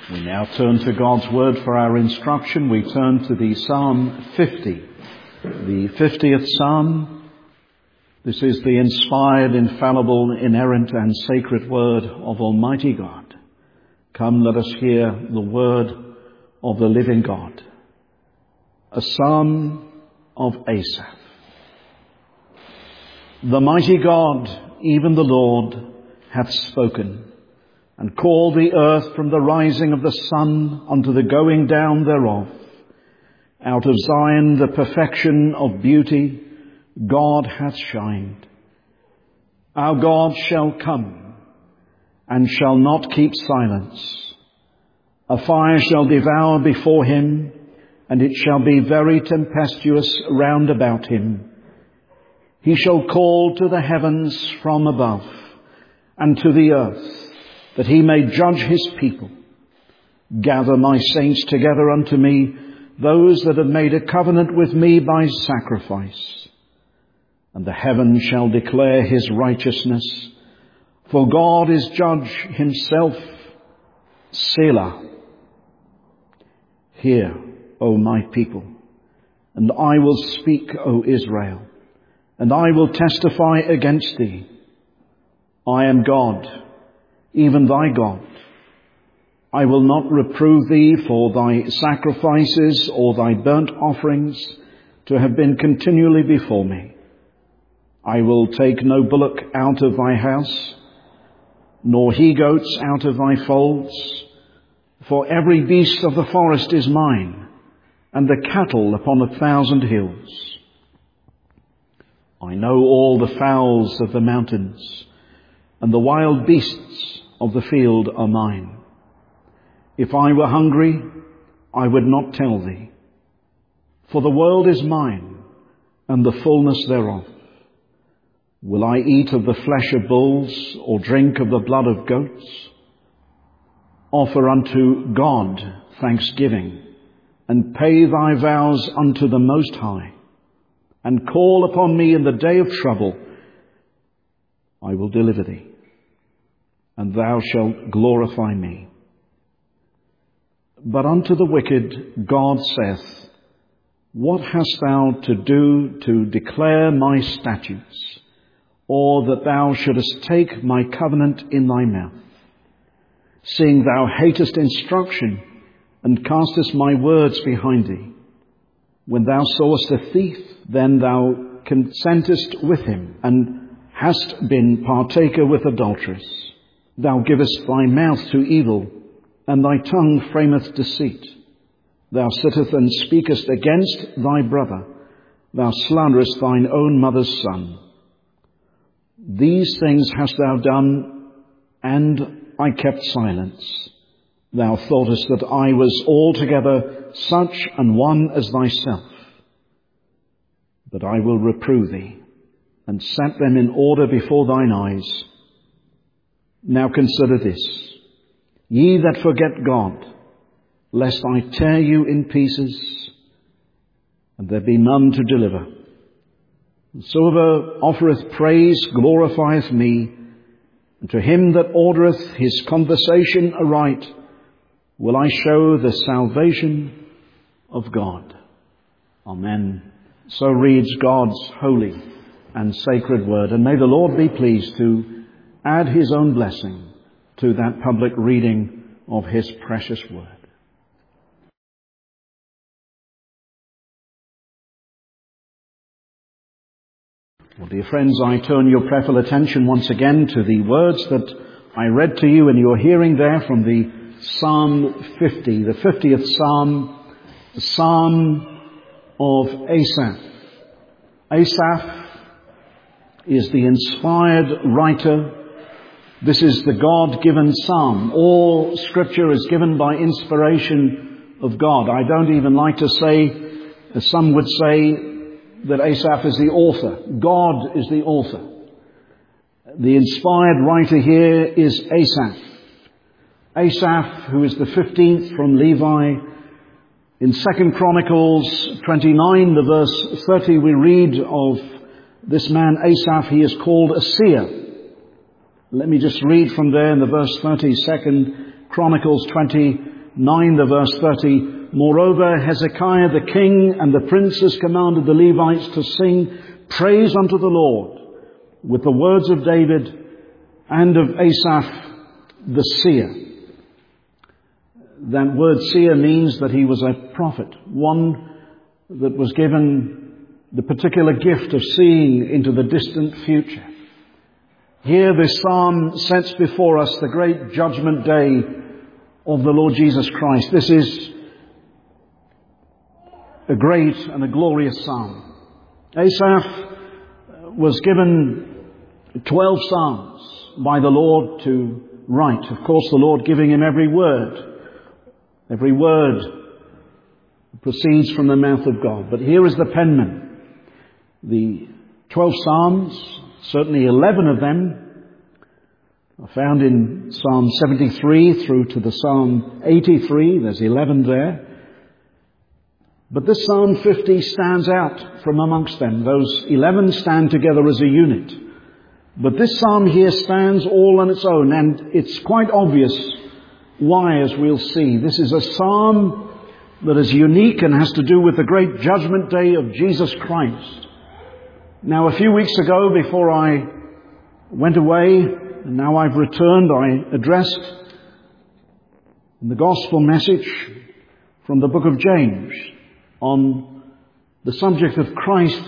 We now turn to God's Word for our instruction. We turn to the Psalm 50, the 50th Psalm. This is the inspired, infallible, inerrant and sacred Word of Almighty God. Come, let us hear the Word of the living God. A Psalm of Asaph. The mighty God, even the Lord, hath spoken, and called the earth from the rising of the sun unto the going down thereof. Out of Zion the perfection of beauty, God hath shined. Our God shall come, and shall not keep silence. A fire shall devour before him, and it shall be very tempestuous round about him. He shall call to the heavens from above, and to the earth, that he may judge his people. Gather my saints together unto me, those that have made a covenant with me by sacrifice. And the heaven shall declare his righteousness, for God is judge himself. Selah. Hear, O my people, and I will speak, O Israel, and I will testify against thee. I am God, even thy God. I will not reprove thee for thy sacrifices or thy burnt offerings to have been continually before me. I will take no bullock out of thy house, nor he-goats out of thy folds, for every beast of the forest is mine, and the cattle upon 1,000 hills. I know all the fowls of the mountains, and the wild beasts of the field are mine. If I were hungry, I would not tell thee. For the world is mine, and the fullness thereof. Will I eat of the flesh of bulls, or drink of the blood of goats? Offer unto God thanksgiving, and pay thy vows unto the Most High, and call upon me in the day of trouble. I will deliver thee, and thou shalt glorify me. But unto the wicked God saith, What hast thou to do to declare my statutes, or that thou shouldest take my covenant in thy mouth? Seeing thou hatest instruction, and castest my words behind thee. When thou sawest a thief, then thou consentest with him, and hast been partaker with adulterers. Thou givest thy mouth to evil, and thy tongue frameth deceit. Thou sittest and speakest against thy brother. Thou slanderest thine own mother's son. These things hast thou done, and I kept silence. Thou thoughtest that I was altogether such an one as thyself. But I will reprove thee, and set them in order before thine eyes. Now consider this, ye that forget God, lest I tear you in pieces, and there be none to deliver. Whosoever offereth praise glorifieth me, and to him that ordereth his conversation aright will I show the salvation of God. Amen. So reads God's holy and sacred word, and may the Lord be pleased to add his own blessing to that public reading of his precious word. Well, dear friends, I turn your prayerful attention once again to the words that I read to you in your hearing there from the Psalm 50, the 50th Psalm, the Psalm of Asaph. Asaph is the inspired writer. This is the God-given psalm. All scripture is given by inspiration of God. I don't even like to say, as some would say, that Asaph is the author. God is the author. The inspired writer here is Asaph. Asaph, who is the 15th from Levi. In 2 Chronicles 29, the verse 30, we read of this man Asaph. He is called a seer. Let me just read from there in the verse 30, 2 Chronicles 29, 9, the verse 30, "Moreover, Hezekiah the king and the princes commanded the Levites to sing praise unto the Lord with the words of David and of Asaph the seer." That word seer means that he was a prophet, one that was given the particular gift of seeing into the distant future. Here this psalm sets before us the great judgment day of the Lord Jesus Christ. This is a great and a glorious psalm. Asaph was given 12 psalms by the Lord to write. Of course, the Lord giving him every word. Every word proceeds from the mouth of God. But here is the penman. The 12 psalms, certainly 11 of them, are found in Psalm 73 through to the Psalm 83. There's 11 there. But this Psalm 50 stands out from amongst them. Those 11 stand together as a unit. But this psalm here stands all on its own, and it's quite obvious why, as we'll see. This is a psalm that is unique and has to do with the great judgment day of Jesus Christ. Now, a few weeks ago, before I went away, and now I've returned, I addressed the gospel message from the book of James on the subject of Christ,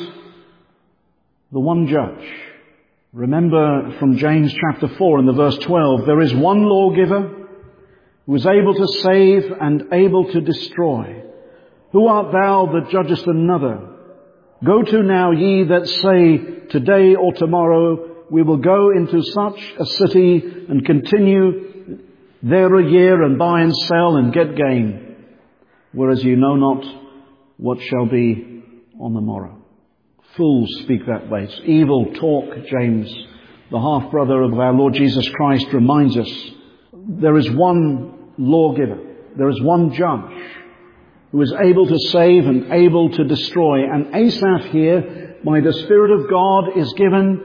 the one judge. Remember from James chapter 4 in the verse 12, "There is one lawgiver who is able to save and able to destroy. Who art thou that judgest another? Go to now, ye that say, today or tomorrow we will go into such a city and continue there a year and buy and sell and get gain, whereas you know not what shall be on the morrow." Fools speak that way. It's evil talk, James, the half-brother of our Lord Jesus Christ, reminds us. There is one lawgiver. There is one judge who is able to save and able to destroy. And Asaph here, by the Spirit of God, is given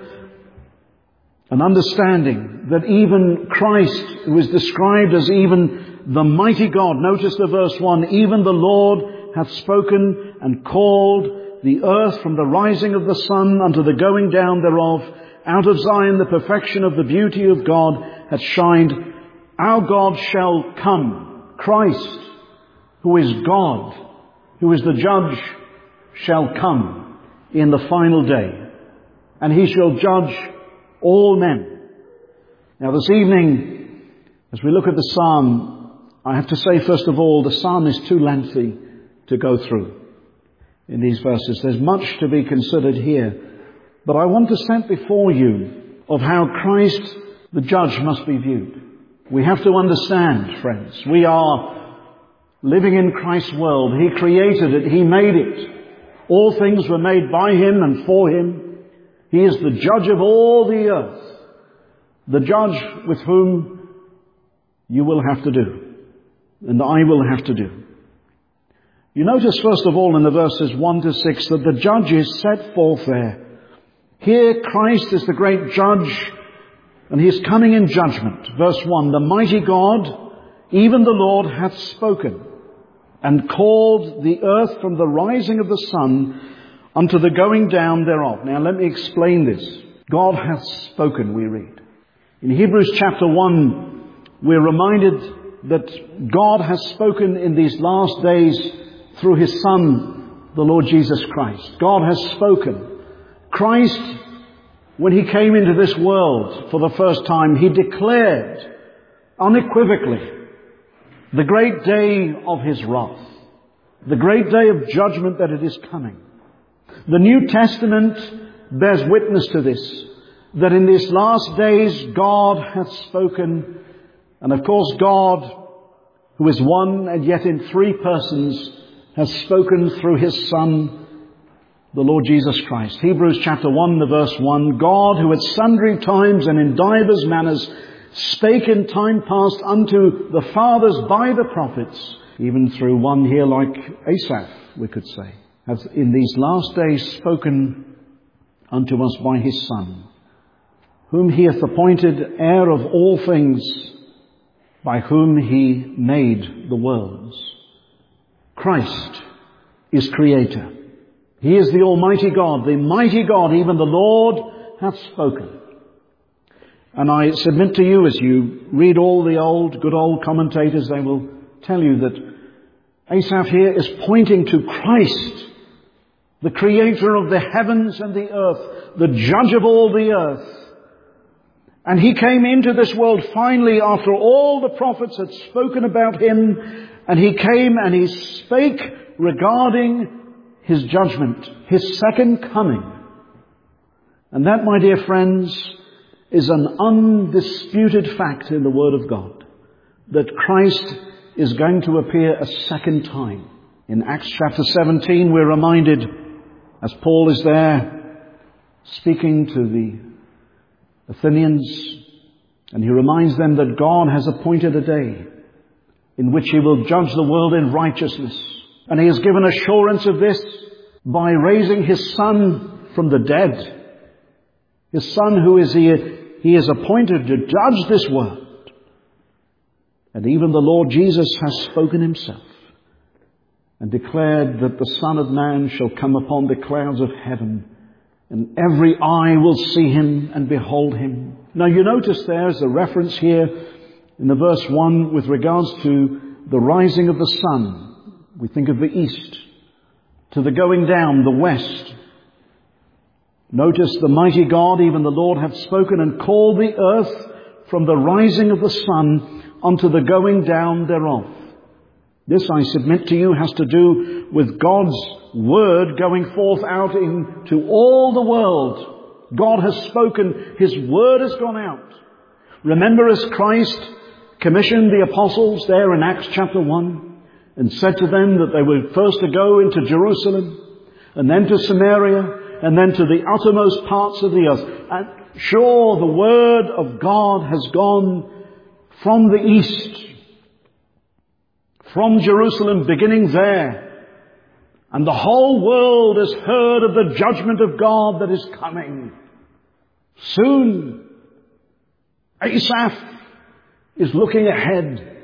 an understanding that even Christ, who is described as even the mighty God, notice the verse 1, "Even the Lord hath spoken and called the earth from the rising of the sun unto the going down thereof. Out of Zion the perfection of the beauty of God hath shined. Our God shall come." Christ, who is God, who is the judge, shall come in the final day, and he shall judge all men. Now this evening, as we look at the psalm, I have to say first of all, the psalm is too lengthy to go through in these verses. There's much to be considered here, but I want to set before you of how Christ, the judge, must be viewed. We have to understand, friends, we are living in Christ's world. He created it. He made it. All things were made by him and for him. He is the judge of all the earth. The judge with whom you will have to do, and I will have to do. You notice first of all in the verses 1 to 6 that the judge is set forth there. Here Christ is the great judge, and he is coming in judgment. Verse 1, "The mighty God, even the Lord, hath spoken, and called the earth from the rising of the sun unto the going down thereof." Now let me explain this. God hath spoken, we read. In Hebrews chapter 1, we're reminded that God has spoken in these last days through his Son, the Lord Jesus Christ. God has spoken. Christ, when he came into this world for the first time, he declared unequivocally the great day of his wrath, the great day of judgment that it is coming. The New Testament bears witness to this, that in these last days God hath spoken, and of course God, who is one and yet in three persons, has spoken through his Son, the Lord Jesus Christ. Hebrews chapter 1, the verse 1, "God, who at sundry times and in divers manners spake in time past unto the fathers by the prophets," even through one here like Asaph, we could say, "hath in these last days spoken unto us by his Son, whom he hath appointed heir of all things, by whom he made the worlds. Christ is Creator. He is the Almighty God, the mighty God, even the Lord hath spoken. And I submit to you, as you read all the good old commentators, they will tell you that Asaph here is pointing to Christ, the Creator of the heavens and the earth, the Judge of all the earth. And he came into this world finally after all the prophets had spoken about him, and he came and he spake regarding his judgment, his second coming. And that, my dear friends, is an undisputed fact in the Word of God, that Christ is going to appear a second time. In Acts chapter 17, we're reminded, as Paul is there speaking to the Athenians, and he reminds them that God has appointed a day in which he will judge the world in righteousness. And he has given assurance of this by raising his Son from the dead. His Son who he is appointed to judge this world. And even the Lord Jesus has spoken himself and declared that the Son of Man shall come upon the clouds of heaven, and every eye will see him and behold him. Now you notice there's a reference here in the verse 1 with regards to the rising of the sun. We think of the east, to the going down, the west. Notice the mighty God, even the Lord, hath spoken and called the earth from the rising of the sun unto the going down thereof. This, I submit to you, has to do with God's word going forth out into all the world. God has spoken. His word has gone out. Remember, as Christ commissioned the apostles there in Acts chapter 1 and said to them that they were first to go into Jerusalem and then to Samaria and then to the uttermost parts of the earth. And sure, the word of God has gone from the east, from Jerusalem, beginning there. And the whole world has heard of the judgment of God that is coming. Soon, Asaph is looking ahead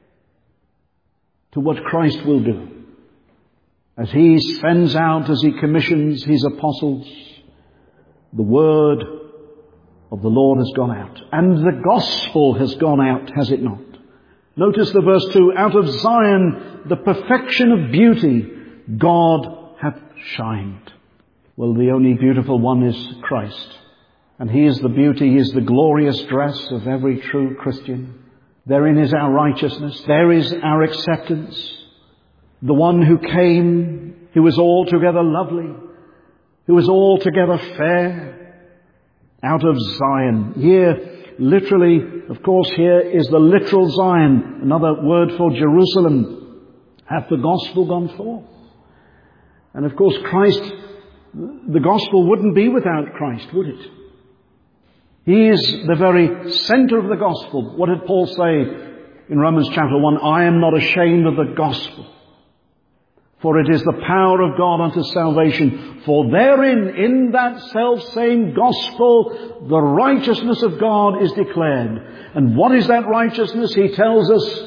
to what Christ will do. As he sends out, as he commissions his apostles, the word of the Lord has gone out. And the gospel has gone out, has it not? Notice the verse 2, out of Zion, the perfection of beauty, God hath shined. Well, the only beautiful one is Christ. And he is the beauty, he is the glorious dress of every true Christian. Therein is our righteousness. There is our acceptance. The one who came, who was altogether lovely, who was altogether fair, out of Zion. Here, literally, of course, here is the literal Zion, another word for Jerusalem. Hath the gospel gone forth? And of course, Christ, the gospel wouldn't be without Christ, would it? He is the very center of the gospel. What did Paul say in Romans chapter 1? I am not ashamed of the gospel, for it is the power of God unto salvation. For therein, in that self-same gospel, the righteousness of God is declared. And what is that righteousness? He tells us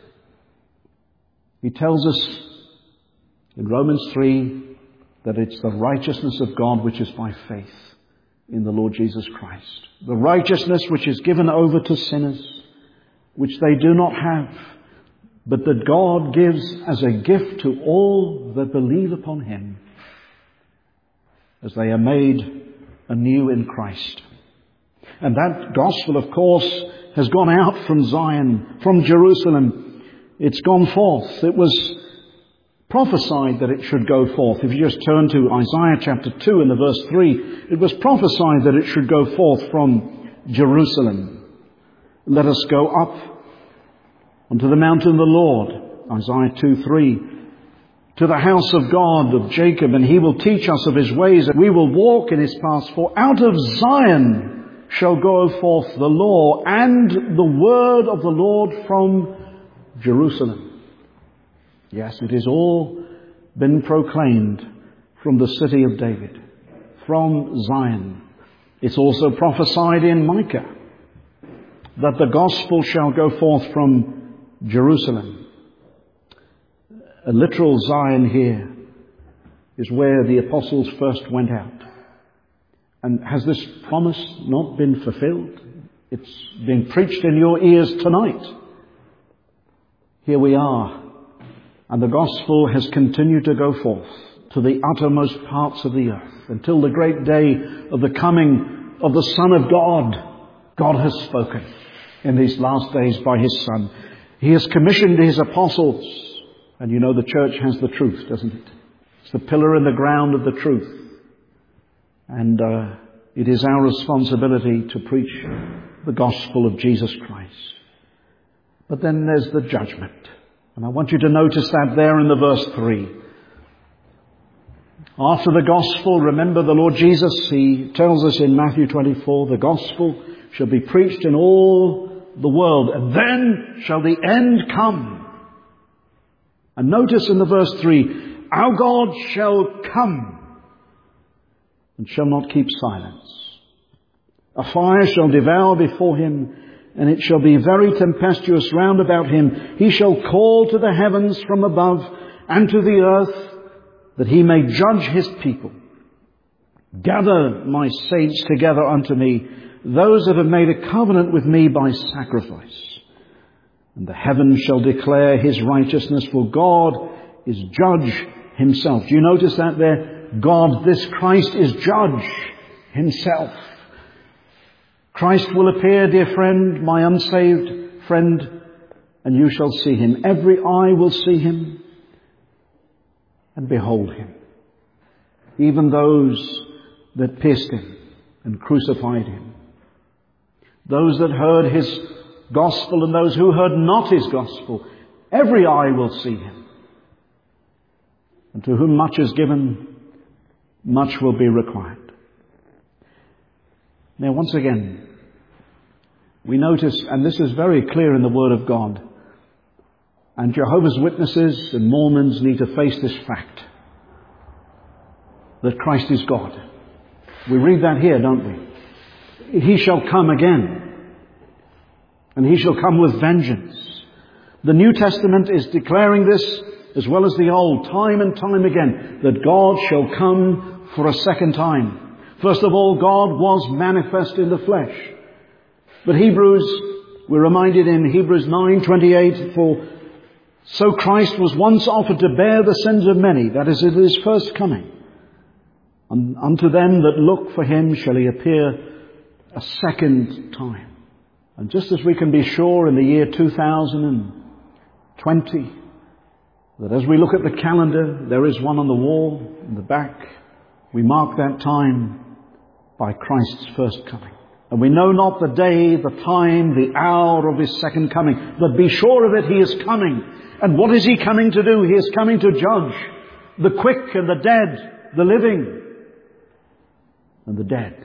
in Romans 3 that it's the righteousness of God which is by faith in the Lord Jesus Christ. The righteousness which is given over to sinners, which they do not have, but that God gives as a gift to all that believe upon him, as they are made anew in Christ. And that gospel, of course, has gone out from Zion, from Jerusalem. It's gone forth. It was prophesied that it should go forth. If you just turn to Isaiah chapter 2 and the verse 3, it was prophesied that it should go forth from Jerusalem. Let us go up unto the mountain of the Lord, Isaiah 2:3, to the house of God of Jacob, and he will teach us of his ways, and we will walk in his paths. For out of Zion shall go forth the law and the word of the Lord from Jerusalem. Yes, it has all been proclaimed from the city of David, from Zion. It's also prophesied in Micah that the gospel shall go forth from Jerusalem. A literal Zion here is where the apostles first went out. And has this promise not been fulfilled? It's being preached in your ears tonight. Here we are, and the gospel has continued to go forth to the uttermost parts of the earth until the great day of the coming of the Son of God. God has spoken in these last days by His Son. He has commissioned His apostles. And you know the church has the truth, doesn't it? It's the pillar in the ground of the truth. And it is our responsibility to preach the gospel of Jesus Christ. But then there's the judgment. And I want you to notice that there in the verse 3. After the gospel, remember the Lord Jesus, He tells us in Matthew 24, the gospel shall be preached in all the world, and then shall the end come. And notice in the verse 3, our God shall come and shall not keep silence. A fire shall devour before Him, and it shall be very tempestuous round about Him. He shall call to the heavens from above and to the earth, that He may judge His people. Gather my saints together unto me, those that have made a covenant with me by sacrifice. And the heavens shall declare His righteousness, for God is judge Himself. Do you notice that there? God, this Christ, is judge Himself. Christ will appear, dear friend, my unsaved friend, and you shall see Him. Every eye will see Him and behold Him. Even those that pierced Him and crucified Him. Those that heard His gospel and those who heard not His gospel. Every eye will see Him. And to whom much is given, much will be required. Now once again, we notice, and this is very clear in the Word of God, and Jehovah's Witnesses and Mormons need to face this fact, that Christ is God. We read that here, don't we? He shall come again, and He shall come with vengeance. The New Testament is declaring this, as well as the Old, time and time again, that God shall come for a second time. First of all, God was manifest in the flesh. But Hebrews, we're reminded in Hebrews 9:28, for so Christ was once offered to bear the sins of many, that is, at His first coming. And unto them that look for Him shall He appear a second time. And just as we can be sure in the year 2020, that as we look at the calendar, there is one on the wall in the back, we mark that time by Christ's first coming. And we know not the day, the time, the hour of His second coming, but be sure of it, He is coming. And what is He coming to do? He is coming to judge the quick and the dead, the living and the dead.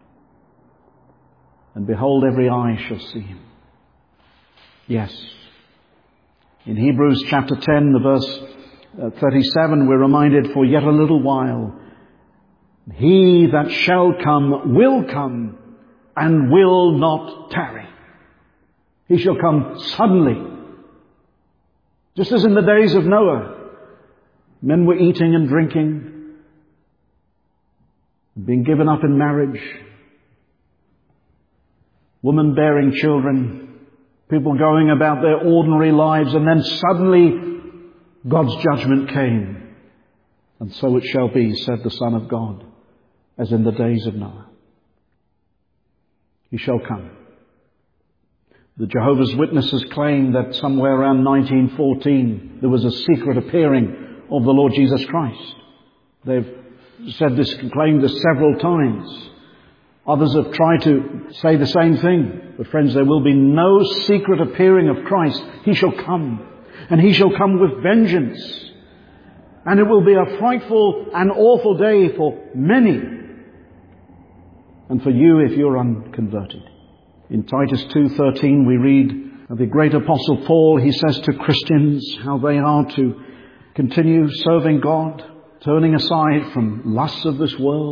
And behold, every eye shall see Him. Yes. In Hebrews chapter 10, the verse 37, we're reminded, for yet a little while, He that shall come will come and will not tarry. He shall come suddenly. Just as in the days of Noah, men were eating and drinking, being given up in marriage, women bearing children, people going about their ordinary lives, and then suddenly God's judgment came. And so it shall be, said the Son of God, as in the days of Noah. He shall come. The Jehovah's Witnesses claim that somewhere around 1914 there was a secret appearing of the Lord Jesus Christ. They've said this, claimed this several times. Others have tried to say the same thing. But friends, there will be no secret appearing of Christ. He shall come. And He shall come with vengeance. And it will be a frightful and awful day for many. And for you if you're unconverted. In Titus 2:13 we read of the great apostle Paul. He says to Christians how they are to continue serving God, turning aside from lusts of this world,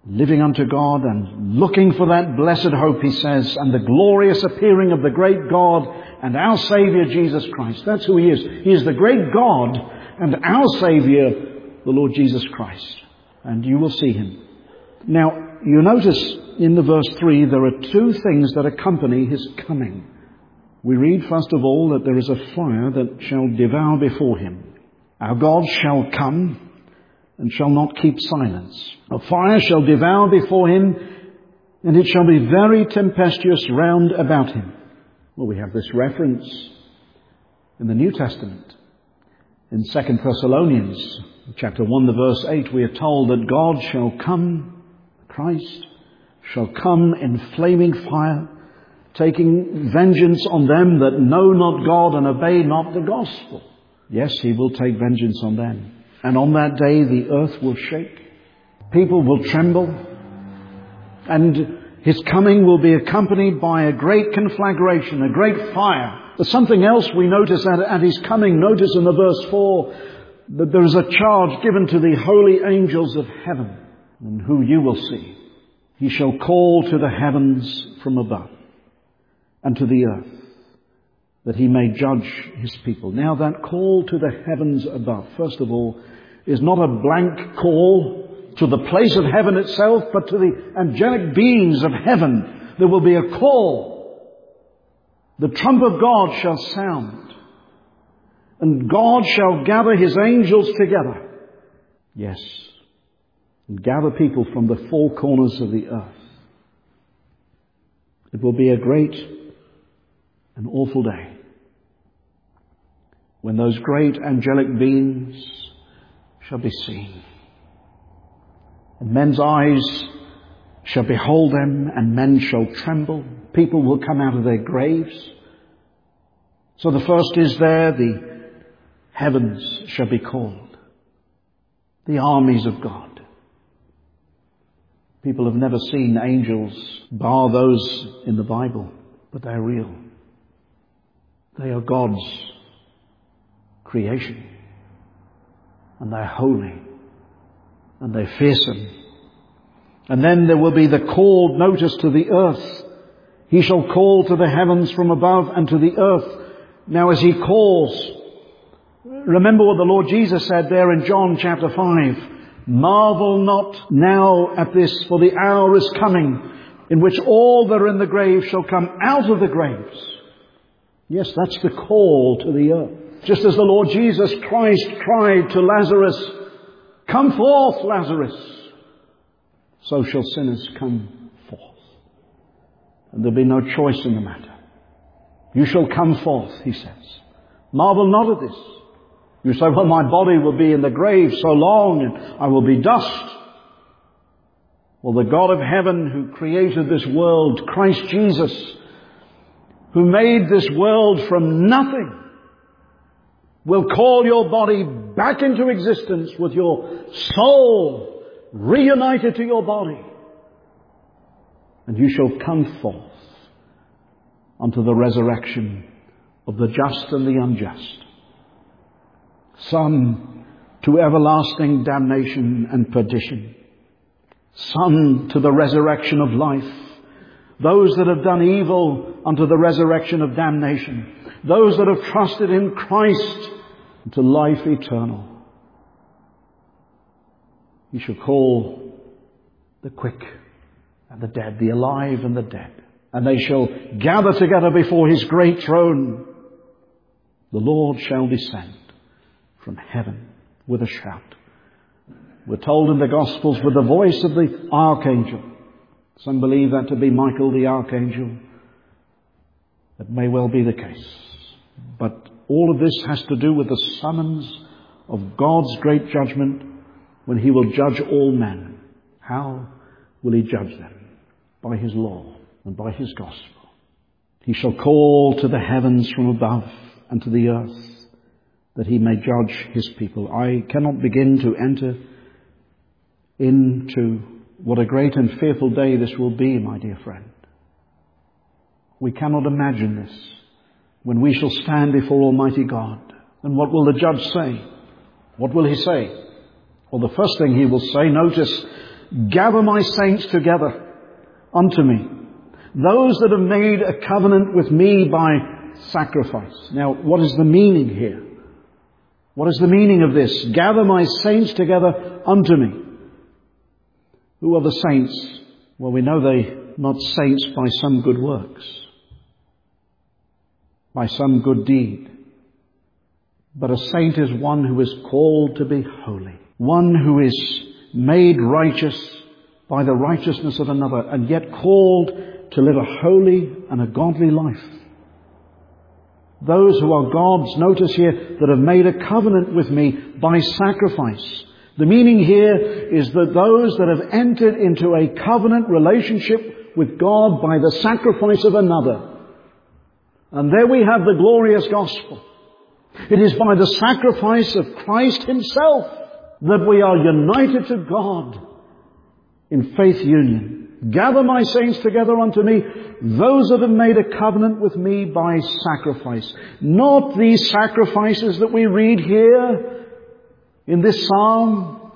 living unto God and looking for that blessed hope, he says, and the glorious appearing of the great God and our Saviour Jesus Christ. That's who he is. He is the great God and our Saviour, the Lord Jesus Christ. And you will see him. Now, you notice in the verse 3, there are two things that accompany his coming. We read, first of all, that there is a fire that shall devour before him. Our God shall come and shall not keep silence. A fire shall devour before him, and it shall be very tempestuous round about him. Well, we have this reference in the New Testament. In 2 Thessalonians chapter 1, the verse 8, we are told that God shall come, Christ shall come in flaming fire, taking vengeance on them that know not God and obey not the gospel. Yes, he will take vengeance on them. And on that day the earth will shake. People will tremble. And his coming will be accompanied by a great conflagration, a great fire. There's something else we notice at his coming. Notice in the verse 4 that there is a charge given to the holy angels of heaven, and who you will see. He shall call to the heavens from above and to the earth, that he may judge his people. Now that call to the heavens above, first of all, is not a blank call to the place of heaven itself, but to the angelic beings of heaven. There will be a call. The trump of God shall sound, and God shall gather his angels together. Yes, and gather people from the four corners of the earth. It will be a great and awful day when those great angelic beings shall be seen. And men's eyes shall behold them, and men shall tremble. People will come out of their graves. So the first is there, the heavens shall be called, the armies of God. People have never seen angels, bar those in the Bible, but they're real. They are God's creation. And they're holy. And they're fearsome. And then there will be the call, notice, to the earth. He shall call to the heavens from above and to the earth. Now as he calls, remember what the Lord Jesus said there in John chapter 5. Marvel not now at this, for the hour is coming in which all that are in the grave shall come out of the graves. Yes, that's the call to the earth. Just as the Lord Jesus Christ cried to Lazarus, "Come forth, Lazarus," so shall sinners come forth. And there'll be no choice in the matter. You shall come forth, he says. Marvel not at this. You say, well, my body will be in the grave so long and I will be dust. Well, the God of heaven who created this world, Christ Jesus, who made this world from nothing, will call your body back into existence with your soul reunited to your body. And you shall come forth unto the resurrection of the just and the unjust. Some to everlasting damnation and perdition. Some to the resurrection of life. Those that have done evil unto the resurrection of damnation. Those that have trusted in Christ to life eternal. He shall call the quick and the dead, the alive and the dead. And they shall gather together before his great throne. The Lord shall descend from heaven with a shout. We're told in the Gospels with the voice of the archangel. Some believe that to be Michael the archangel. That may well be the case. But all of this has to do with the summons of God's great judgment when he will judge all men. How will he judge them? By his law and by his gospel. He shall call to the heavens from above and to the earth, that he may judge his people. I cannot begin to enter into what a great and fearful day this will be, my dear friend. We cannot imagine this when we shall stand before Almighty God. And what will the judge say? What will he say? Well, the first thing he will say, notice gather my saints together unto me, those that have made a covenant with me by sacrifice. Now, what is the meaning here? What is the meaning of this? Gather my saints together unto me. Who are the saints? Well, we know they're not saints by some good works, by some good deed. But a saint is one who is called to be holy, one who is made righteous by the righteousness of another, and yet called to live a holy and a godly life. Those who are God's, notice here, that have made a covenant with me by sacrifice. The meaning here is that those that have entered into a covenant relationship with God by the sacrifice of another. And there we have the glorious gospel. It is by the sacrifice of Christ himself that we are united to God in faith union. Gather my saints together unto me, those that have made a covenant with me by sacrifice. Not these sacrifices that we read here in this psalm,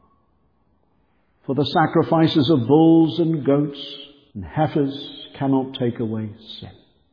for the sacrifices of bulls and goats and heifers cannot take away sin.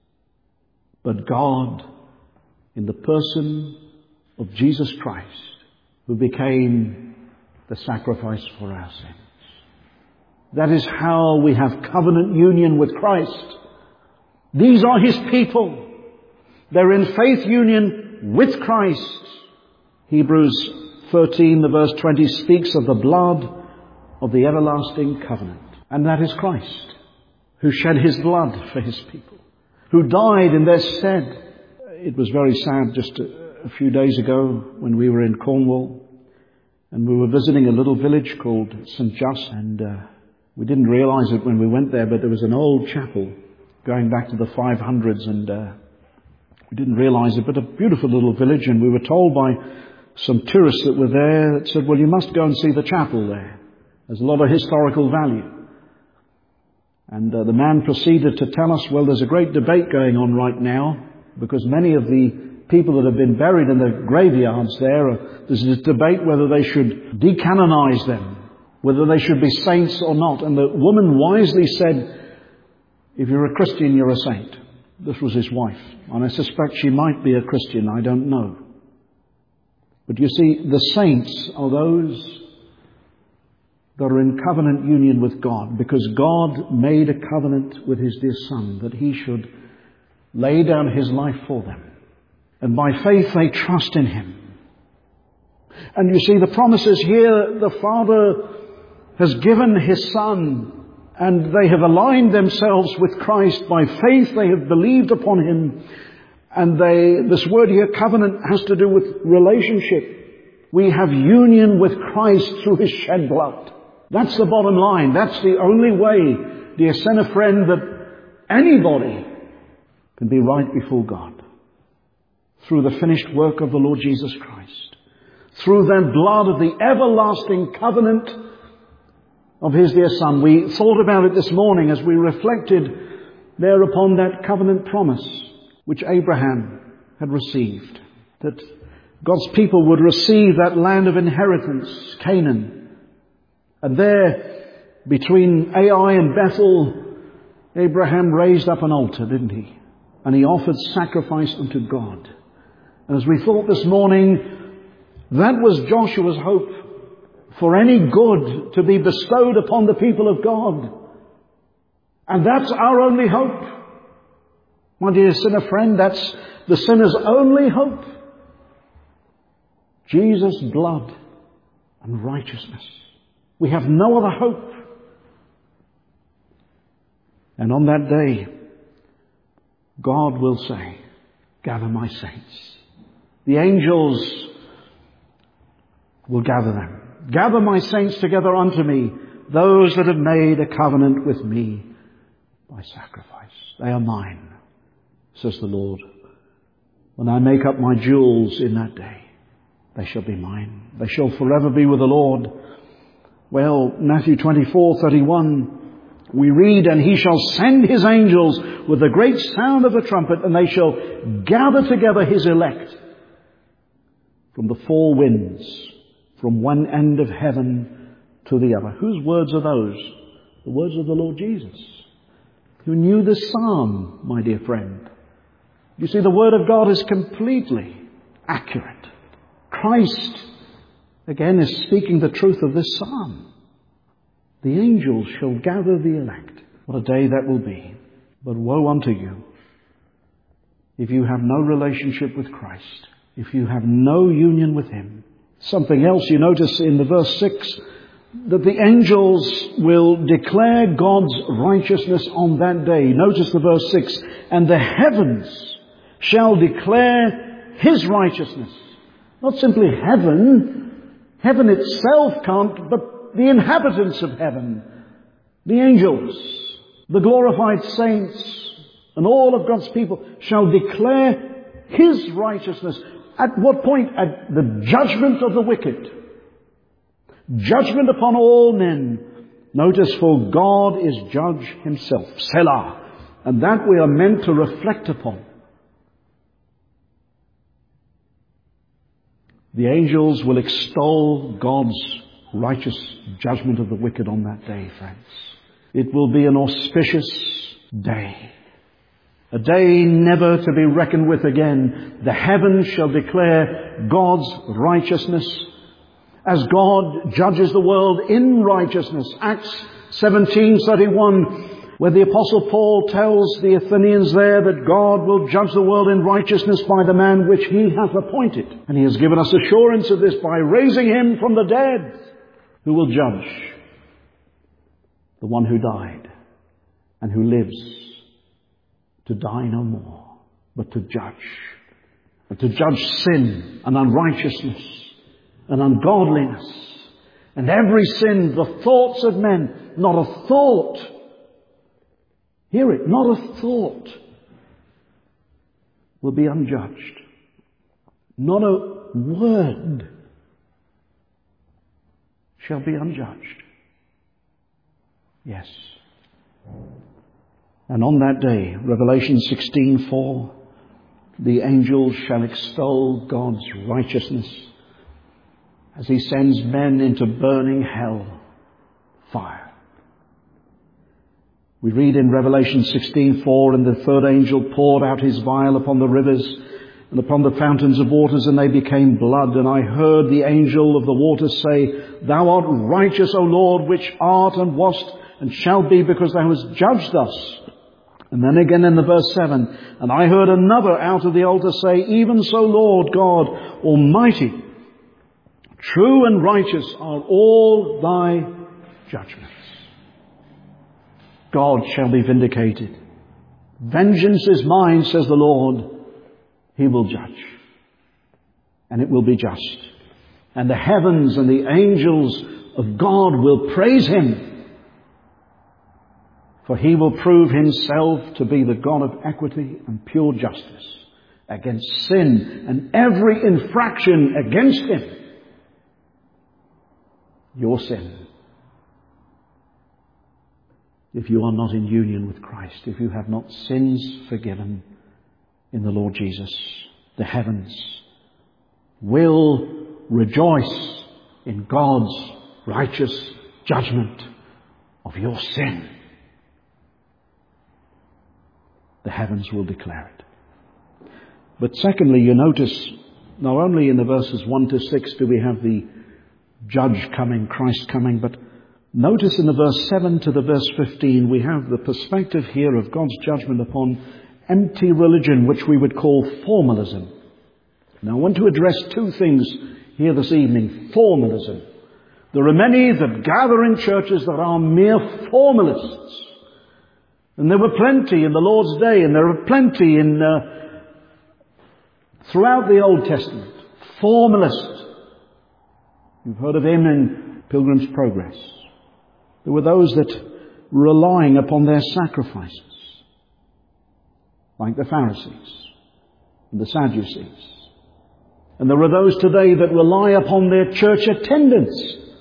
But God, in the person of Jesus Christ, who became the sacrifice for our sins. That is how we have covenant union with Christ. These are his people. They're in faith union with Christ. Hebrews 13, the verse 20, speaks of the blood of the everlasting covenant. And that is Christ, who shed his blood for his people, who died in their stead. It was very sad just a few days ago when we were in Cornwall and we were visiting a little village called St. Just, and we didn't realize it when we went there, but there was an old chapel going back to the 500s, and we didn't realize it, but a beautiful little village. And we were told by some tourists that were there that said, well, you must go and see the chapel there. There's a lot of historical value. And the man proceeded to tell us, well, there's a great debate going on right now, because many of the people that have been buried in the graveyards there's a debate whether they should decanonize them, whether they should be saints or not. And the woman wisely said, if you're a Christian, you're a saint. This was his wife. And I suspect she might be a Christian, I don't know. But you see, the saints are those that are in covenant union with God, because God made a covenant with his dear Son that he should lay down his life for them. And by faith they trust in him. And you see, the promises here, the Father has given his Son, and they have aligned themselves with Christ. By faith they have believed upon him. And this word here, covenant, has to do with relationship. We have union with Christ through his shed blood. That's the bottom line. That's the only way, dear sinner friend, that anybody can be right before God. Through the finished work of the Lord Jesus Christ. Through the blood of the everlasting covenant of his dear Son. We thought about it this morning as we reflected there upon that covenant promise which Abraham had received. That God's people would receive that land of inheritance, Canaan. And there, between Ai and Bethel, Abraham raised up an altar, didn't he? And he offered sacrifice unto God. And as we thought this morning, that was Joshua's hope for any good to be bestowed upon the people of God. And that's our only hope. My dear sinner friend, that's the sinner's only hope. Jesus' blood and righteousness. We have no other hope. And on that day, God will say, gather my saints. The angels will gather them. Gather my saints together unto me, those that have made a covenant with me by sacrifice. They are mine, says the Lord. When I make up my jewels in that day, they shall be mine. They shall forever be with the Lord. Well, Matthew 24:31, we read, and he shall send his angels with a great sound of a trumpet, and they shall gather together his elect from the four winds, from one end of heaven to the other. Whose words are those? The words of the Lord Jesus, who knew this psalm, my dear friend. You see, the Word of God is completely accurate. Christ, again, is speaking the truth of this psalm. The angels shall gather the elect. What a day that will be. But woe unto you if you have no relationship with Christ, if you have no union with Him. Something else you notice in the verse 6, that the angels will declare God's righteousness on that day. Notice the verse 6, and the heavens shall declare His righteousness. Not simply heaven. Heaven itself can't, but the inhabitants of heaven, the angels, the glorified saints, and all of God's people shall declare His righteousness. At what point? At the judgment of the wicked. Judgment upon all men. Notice, for God is judge Himself. Selah. And that we are meant to reflect upon. The angels will extol God's righteous judgment of the wicked on that day, friends. It will be an auspicious day. A day never to be reckoned with again. The heavens shall declare God's righteousness as God judges the world in righteousness. Acts 17:31, where the Apostle Paul tells the Athenians there that God will judge the world in righteousness by the man which He hath appointed. And He has given us assurance of this by raising Him from the dead, who will judge the one who died and who lives to die no more, but to judge. And to judge sin and unrighteousness and ungodliness and every sin, the thoughts of men. Not a thought. Hear it, not a thought will be unjudged. Not a word shall be unjudged. Yes. And on that day, Revelation 16:4, the angels shall extol God's righteousness as He sends men into burning hell, fire. We read in Revelation 16:4, and the third angel poured out his vial upon the rivers and upon the fountains of waters, and they became blood. And I heard the angel of the waters say, Thou art righteous, O Lord, which art and wast and shall be, because Thou hast judged us. And then again in the verse 7, and I heard another out of the altar say, Even so, Lord God Almighty, true and righteous are all Thy judgments. God shall be vindicated. Vengeance is mine, says the Lord. He will judge. And it will be just. And the heavens and the angels of God will praise Him. For He will prove Himself to be the God of equity and pure justice against sin and every infraction against Him. Your sin. If you are not in union with Christ, if you have not sins forgiven in the Lord Jesus, the heavens will rejoice in God's righteous judgment of your sin. The heavens will declare it. But secondly, you notice, not only in the verses 1 to 6 do we have the judge coming, Christ coming, but notice in the verse 7 to the verse 15, we have the perspective here of God's judgment upon empty religion, which we would call formalism. Now I want to address two things here this evening. Formalism. There are many that gather in churches that are mere formalists. And there were plenty in the Lord's day, and there are plenty in throughout the Old Testament. Formalists. You've heard of him in Pilgrim's Progress. There were those that were relying upon their sacrifices, like the Pharisees and the Sadducees. And there are those today that rely upon their church attendance.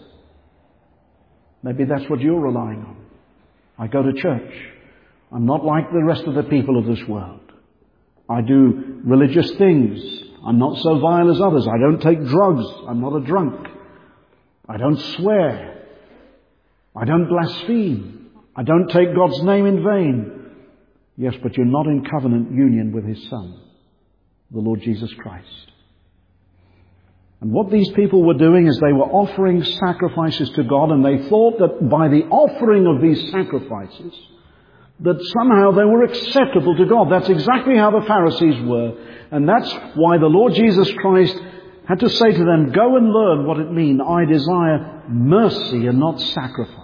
Maybe that's what you're relying on. I go to church. I'm not like the rest of the people of this world. I do religious things. I'm not so vile as others. I don't take drugs. I'm not a drunk. I don't swear. I don't blaspheme. I don't take God's name in vain. Yes, but you're not in covenant union with His Son, the Lord Jesus Christ. And what these people were doing is they were offering sacrifices to God, and they thought that by the offering of these sacrifices, that somehow they were acceptable to God. That's exactly how the Pharisees were. And that's why the Lord Jesus Christ had to say to them, go and learn what it means. I desire mercy and not sacrifice.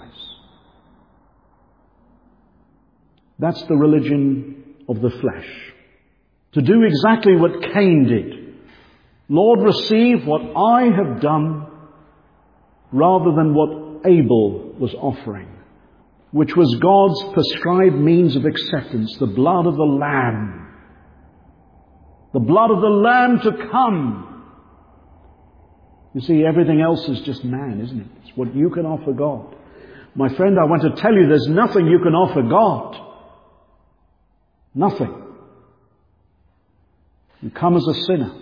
That's the religion of the flesh. To do exactly what Cain did. Lord, receive what I have done rather than what Abel was offering, which was God's prescribed means of acceptance, the blood of the Lamb. The blood of the Lamb to come. You see, everything else is just man, isn't it? It's what you can offer God. My friend, I want to tell you there's nothing you can offer God. Nothing. You come as a sinner.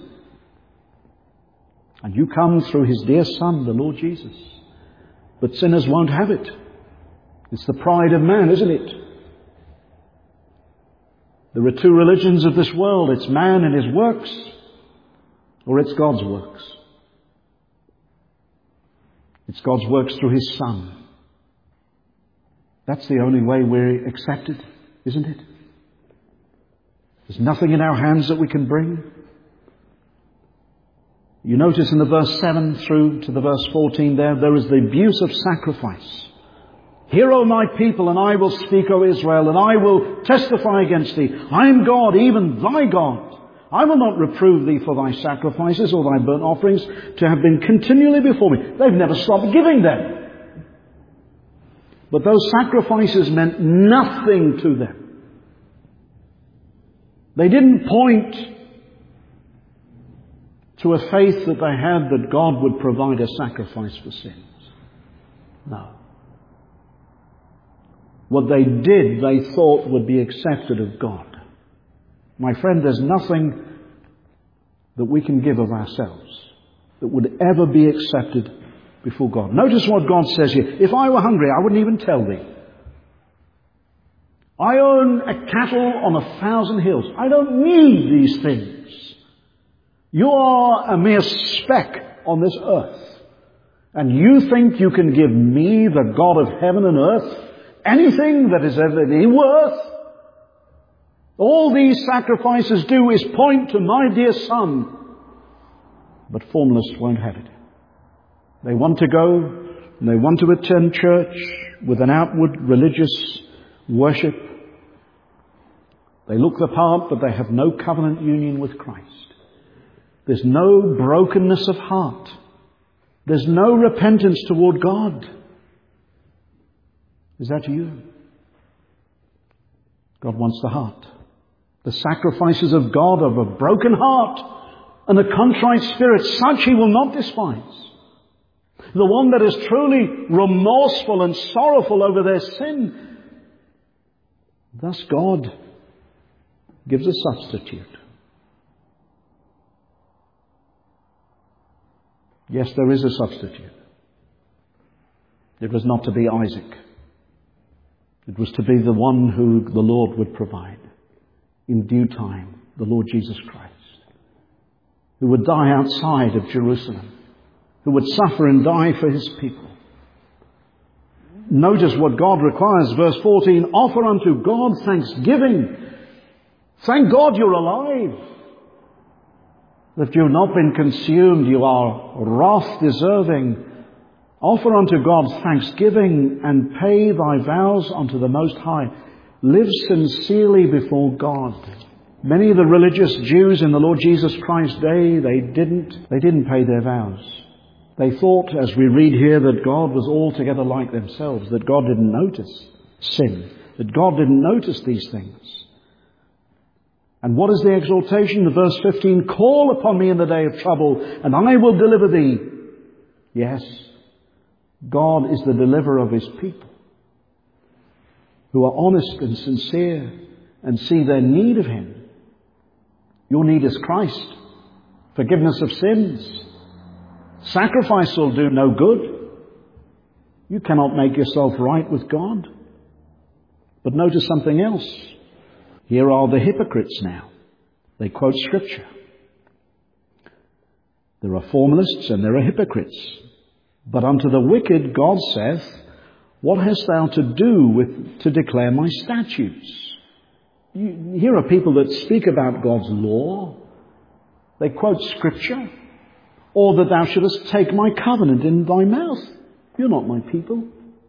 And you come through His dear Son, the Lord Jesus. But sinners won't have it. It's the pride of man, isn't it? There are two religions of this world. It's man and his works, or it's God's works. It's God's works through His Son. That's the only way we're accepted, isn't it? There's nothing in our hands that we can bring. You notice in the verse 7 through to the verse 14 there is the abuse of sacrifice. Hear, O my people, and I will speak, O Israel, and I will testify against thee. I am God, even thy God. I will not reprove thee for thy sacrifices or thy burnt offerings to have been continually before me. They've never stopped giving them. But those sacrifices meant nothing to them. They didn't point to a faith that they had that God would provide a sacrifice for sins. No. What they did, they thought would be accepted of God. My friend, there's nothing that we can give of ourselves that would ever be accepted before God. Notice what God says here. If I were hungry, I wouldn't even tell thee. I own a cattle on 1,000 hills. I don't need these things. You are a mere speck on this earth. And you think you can give me, the God of heaven and earth, anything that is ever any worth? All these sacrifices do is point to my dear Son. But formalists won't have it. They want to go and they want to attend church with an outward religious worship. They look the part, but they have no covenant union with Christ. There's no brokenness of heart. There's no repentance toward God. Is that you? God wants the heart. The sacrifices of God of a broken heart and a contrite spirit, such He will not despise. The one that is truly remorseful and sorrowful over their sin. Thus God gives a substitute. Yes, there is a substitute. It was not to be Isaac. It was to be the one who the Lord would provide in due time, the Lord Jesus Christ, who would die outside of Jerusalem, who would suffer and die for His people. Notice what God requires. Verse 14, offer unto God thanksgiving. Thank God you're alive. That you've not been consumed, you are wrath deserving. Offer unto God thanksgiving and pay thy vows unto the Most High. Live sincerely before God. Many of the religious Jews in the Lord Jesus Christ's day, they didn't pay their vows. They thought, as we read here, that God was altogether like themselves, that God didn't notice sin, that God didn't notice these things. And what is the exhortation? In verse 15, call upon me in the day of trouble, and I will deliver thee. Yes, God is the deliverer of His people, who are honest and sincere and see their need of Him. Your need is Christ. Forgiveness of sins. Sacrifice will do no good. You cannot make yourself right with God. But notice something else. Here are the hypocrites now. They quote Scripture. There are formalists and there are hypocrites. But unto the wicked God saith, what hast thou to do to declare my statutes? Here are people that speak about God's law. They quote Scripture. Or that thou shouldest take my covenant in thy mouth. You're not my people.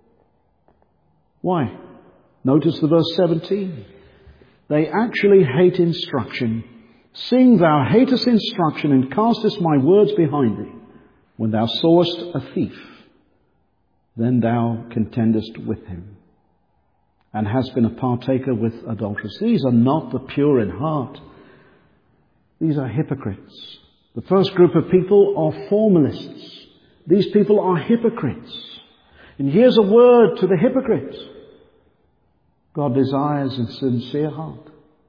Why? Notice the verse 17. They actually hate instruction. Seeing thou hatest instruction and castest my words behind thee, when thou sawest a thief, then thou contendest with him, and hast been a partaker with adulterers. These are not the pure in heart. These are hypocrites. The first group of people are formalists. These people are hypocrites. And here's a word to the hypocrites. God desires a sincere heart.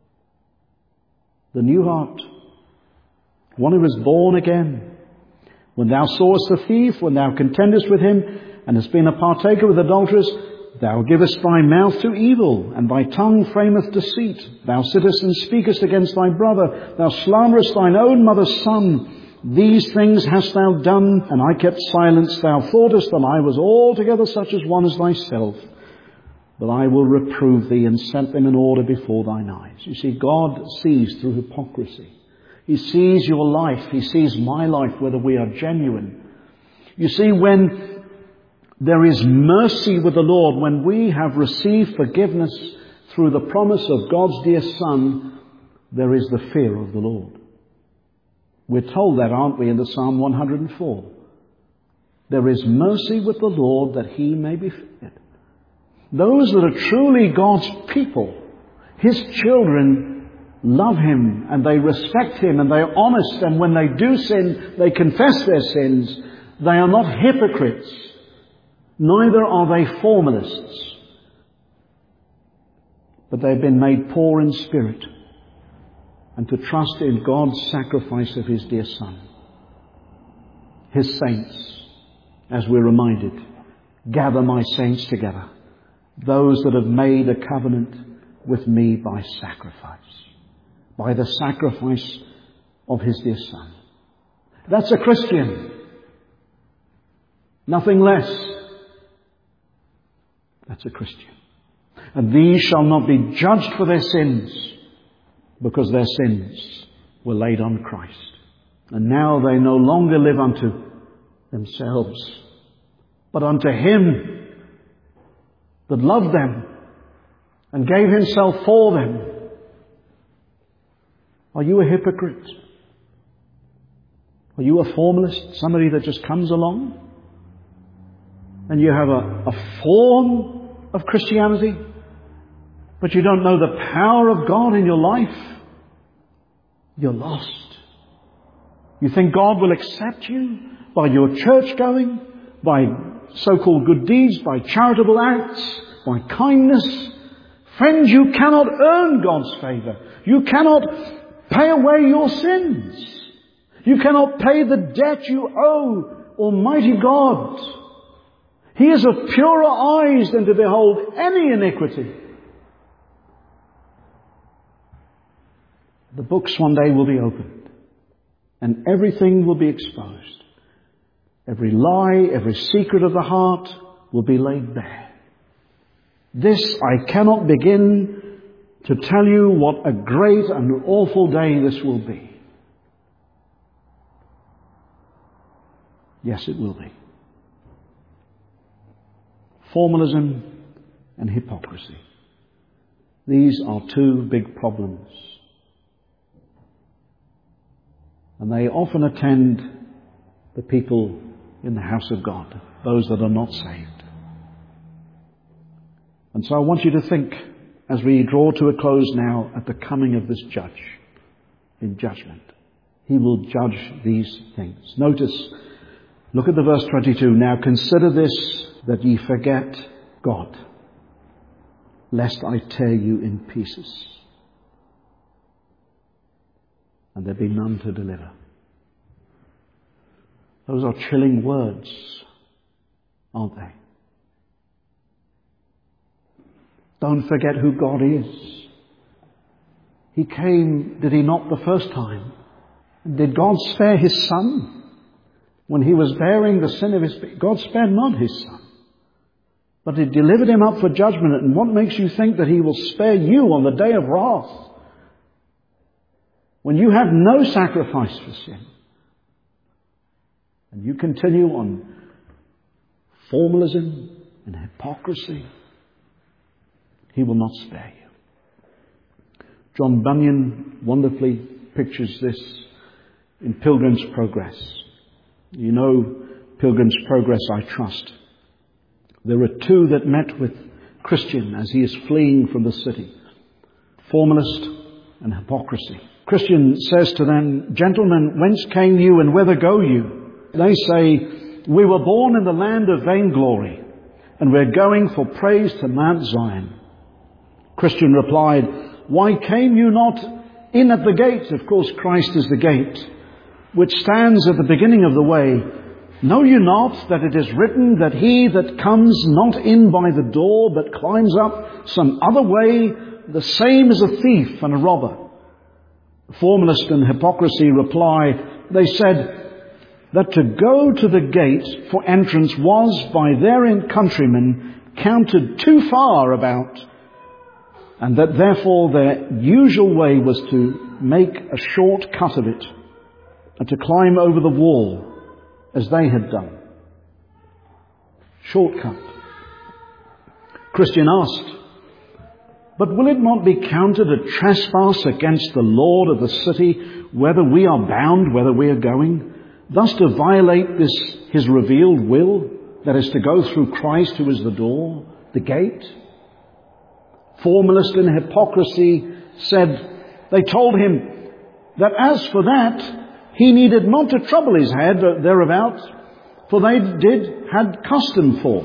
The new heart. One who is born again. When thou sawest the thief, when thou contendest with him, and hast been a partaker with adulterers, thou givest thy mouth to evil, and thy tongue frameth deceit. Thou sittest and speakest against thy brother. Thou slanderest thine own mother's son. These things hast thou done, and I kept silence. Thou thoughtest that I was altogether such as one as thyself. But I will reprove thee and set them in order before thine eyes. You see, God sees through hypocrisy. He sees your life. He sees my life, whether we are genuine. You see, when there is mercy with the Lord, when we have received forgiveness through the promise of God's dear Son, there is the fear of the Lord. We're told that, aren't we, in the Psalm 104? There is mercy with the Lord that he may be feared. Those that are truly God's people, his children, love him and they respect him and they are honest, and when they do sin, they confess their sins. They are not hypocrites. Neither are they formalists. But they've been made poor in spirit and to trust in God's sacrifice of his dear Son. His saints, as we're reminded, gather my saints together, those that have made a covenant with me by sacrifice, by the sacrifice of his dear Son. That's a Christian. Nothing less. That's a Christian. And these shall not be judged for their sins, because their sins were laid on Christ. And now they no longer live unto themselves, but unto him that loved them and gave himself for them. Are you a hypocrite? Are you a formalist? Somebody that just comes along and you have a form of Christianity, but you don't know the power of God in your life? You're lost. You think God will accept you by your church going, by so-called good deeds, by charitable acts, by kindness? Friends, you cannot earn God's favor. You cannot pay away your sins. You cannot pay the debt you owe Almighty God. He is of purer eyes than to behold any iniquity. The books one day will be opened, and everything will be exposed. Every lie, every secret of the heart will be laid bare. This, I cannot begin to tell you what a great and awful day this will be. Yes, it will be. Formalism and hypocrisy. These are two big problems. And they often attend the people in the house of God, those that are not saved. And so I want you to think, as we draw to a close now, at the coming of this judge in judgment. He will judge these things. Notice, look at the verse 22. Now consider this, that ye forget God, lest I tear you in pieces, and there be none to deliver. Those are chilling words, aren't they? Don't forget who God is. He came, did he not, the first time? Did God spare his Son? When he was bearing the sin of his people, God spared not his Son, but he delivered him up for judgment. And what makes you think that he will spare you on the day of wrath, when you have no sacrifice for sin, and you continue on formalism and hypocrisy? He will not spare you. John Bunyan wonderfully pictures this in Pilgrim's Progress. You know Pilgrim's Progress, I trust. There are two that met with Christian as he is fleeing from the city. Formalist and hypocrisy. Christian says to them, "Gentlemen, whence came you and whither go you?" They say, "We were born in the land of vainglory, and we're going for praise to Mount Zion." Christian replied, "Why came you not in at the gate?" Of course, Christ is the gate, which stands at the beginning of the way. "Know you not that it is written that he that comes not in by the door, but climbs up some other way, the same is a thief and a robber?" Formalist and hypocrisy reply. They said that to go to the gate for entrance was by their countrymen counted too far about, and that therefore their usual way was to make a short cut of it and to climb over the wall as they had done. Shortcut. Christian asked, "But will it not be counted a trespass against the Lord of the city, whether we are bound, whether we are going, thus to violate this his revealed will, that is to go through Christ who is the door, the gate?" Formalist and hypocrisy said, they told him that as for that, he needed not to trouble his head thereabout, for they had custom for,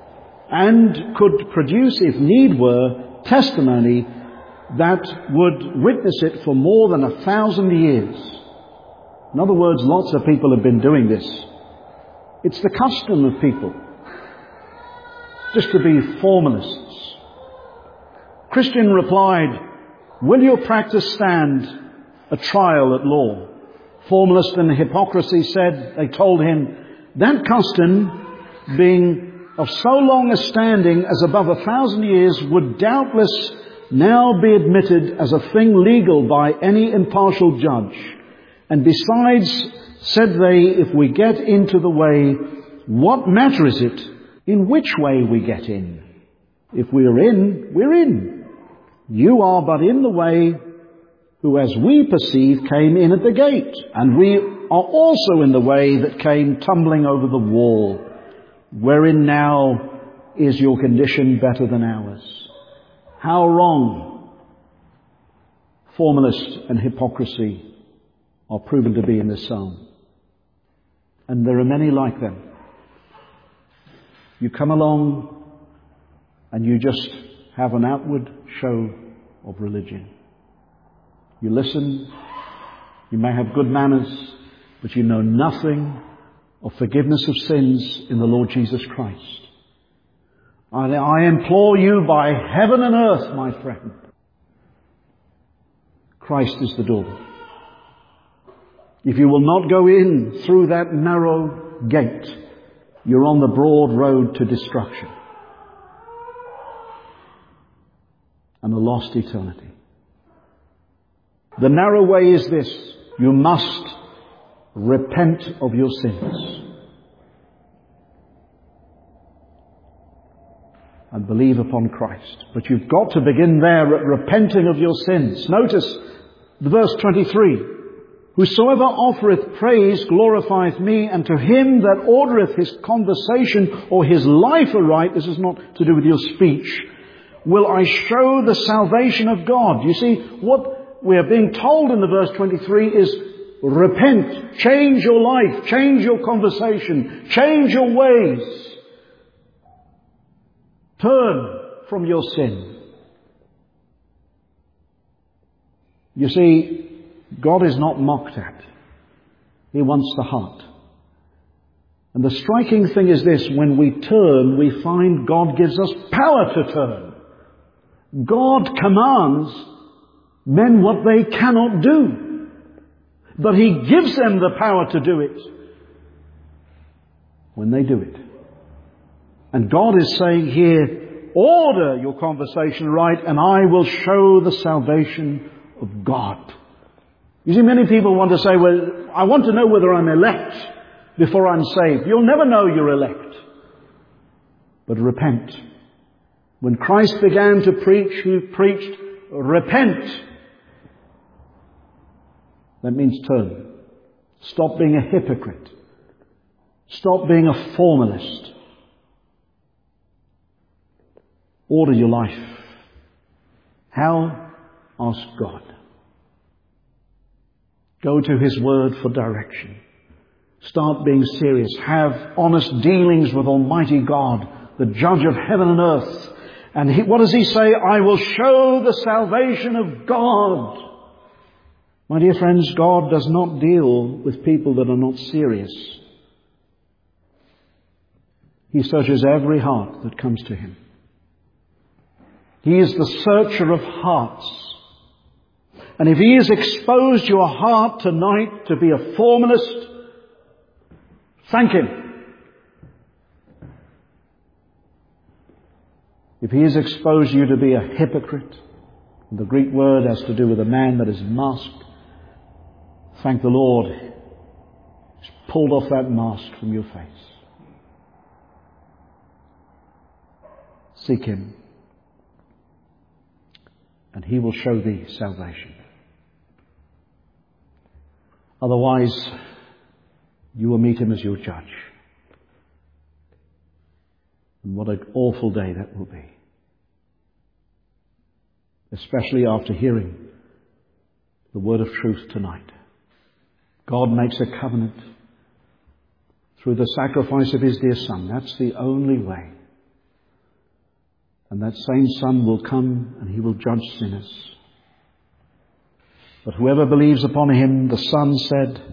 and could produce, if need were, testimony that would witness it for more than 1,000 years. In other words, lots of people have been doing this. It's the custom of people just to be formalists. Christian replied, "Will your practice stand a trial at law?" Formalist and hypocrisy said, they told him, that custom, being of so long a standing as above 1,000 years, would doubtless now be admitted as a thing legal by any impartial judge. And besides, said they, if we get into the way, what matter is it in which way we get in? If we are in, we're in. You are but in the way, who as we perceive came in at the gate, and we are also in the way that came tumbling over the wall, wherein now is your condition better than ours. How wrong formalist and hypocrisy are proven to be in this psalm. And there are many like them. You come along and you just have an outward show of religion. You listen, you may have good manners, but you know nothing of forgiveness of sins in the Lord Jesus Christ. I implore you by heaven and earth, my friend, Christ is the door. If you will not go in through that narrow gate, you're on the broad road to destruction and a lost eternity. The narrow way is this: you must repent of your sins and believe upon Christ. But you've got to begin there at repenting of your sins. Notice the verse 23. Whosoever offereth praise glorifieth me, and to him that ordereth his conversation or his life aright, this is not to do with your speech, will I show the salvation of God. You see, what we are being told in the verse 23 is repent, change your life, change your conversation, change your ways. Turn from your sin. You see, God is not mocked at. He wants the heart. And the striking thing is this: when we turn, we find God gives us power to turn. God commands men what they cannot do, but He gives them the power to do it when they do it. And God is saying here, order your conversation right, and I will show the salvation of God. You see, many people want to say, well, I want to know whether I'm elect before I'm saved. You'll never know you're elect. But repent. When Christ began to preach, He preached, repent. That means turn. Stop being a hypocrite. Stop being a formalist. Order your life. How? Ask God. Go to His Word for direction. Start being serious. Have honest dealings with Almighty God, the Judge of heaven and earth. And what does He say? I will show the salvation of God. My dear friends, God does not deal with people that are not serious. He searches every heart that comes to Him. He is the searcher of hearts. And if He has exposed your heart tonight to be a formalist, thank Him. If He has exposed you to be a hypocrite, the Greek word has to do with a man that is masked, thank the Lord. He's pulled off that mask from your face. Seek Him, and He will show thee salvation. Otherwise, you will meet Him as your judge. And what an awful day that will be. Especially after hearing the word of truth tonight. God makes a covenant through the sacrifice of His dear Son. That's the only way. And that same Son will come and He will judge sinners. But whoever believes upon Him, the Son said,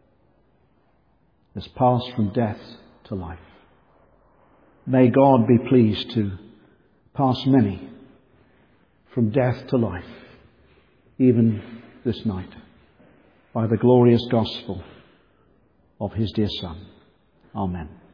has passed from death to life. May God be pleased to pass many from death to life, even this night, by the glorious gospel of His dear Son. Amen.